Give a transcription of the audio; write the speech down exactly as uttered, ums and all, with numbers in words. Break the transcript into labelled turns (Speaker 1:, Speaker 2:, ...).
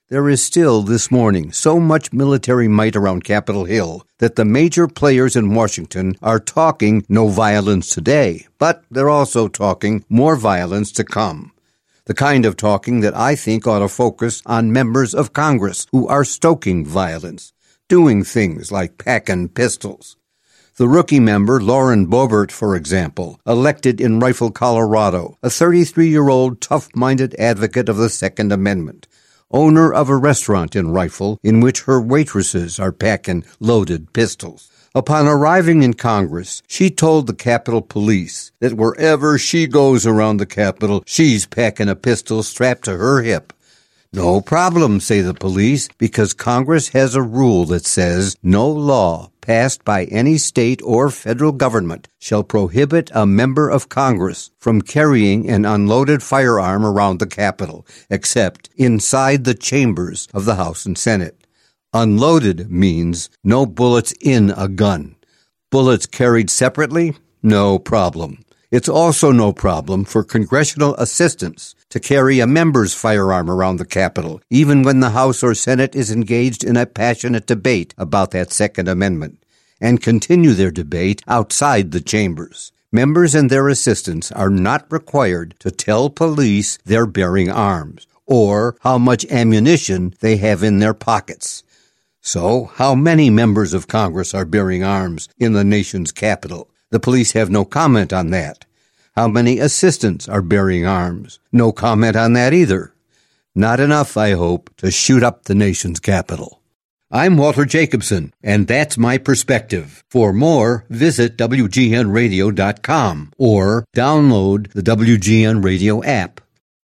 Speaker 1: There is still, this morning, so much military might around Capitol Hill that the major players in Washington are talking no violence today, but they're also talking more violence to come. The kind of talking that I think ought to focus on members of Congress who are stoking violence, doing things like packing pistols. The rookie member, Lauren Boebert, for example, elected in Rifle, Colorado, a thirty-three-year-old tough-minded advocate of the Second Amendment, owner of a restaurant in Rifle in which her waitresses are packing loaded pistols. Upon arriving in Congress, she told the Capitol Police that wherever she goes around the Capitol, she's packing a pistol strapped to her hip. No problem, say the police, because Congress has a rule that says no law passed by any state or federal government shall prohibit a member of Congress from carrying an unloaded firearm around the Capitol, except inside the chambers of the House and Senate. Unloaded means no bullets in a gun. Bullets carried separately? No problem. It's also no problem for congressional assistants to carry a member's firearm around the Capitol, even when the House or Senate is engaged in a passionate debate about that Second Amendment, and continue their debate outside the chambers. Members and their assistants are not required to tell police they're bearing arms, or how much ammunition they have in their pockets. So, how many members of Congress are bearing arms in the nation's capital? The police have no comment on that. How many assistants are bearing arms? No comment on that either. Not enough, I hope, to shoot up the nation's capital. I'm Walter Jacobson, and that's my perspective. For more, visit W G N radio dot com or download the W G N Radio app.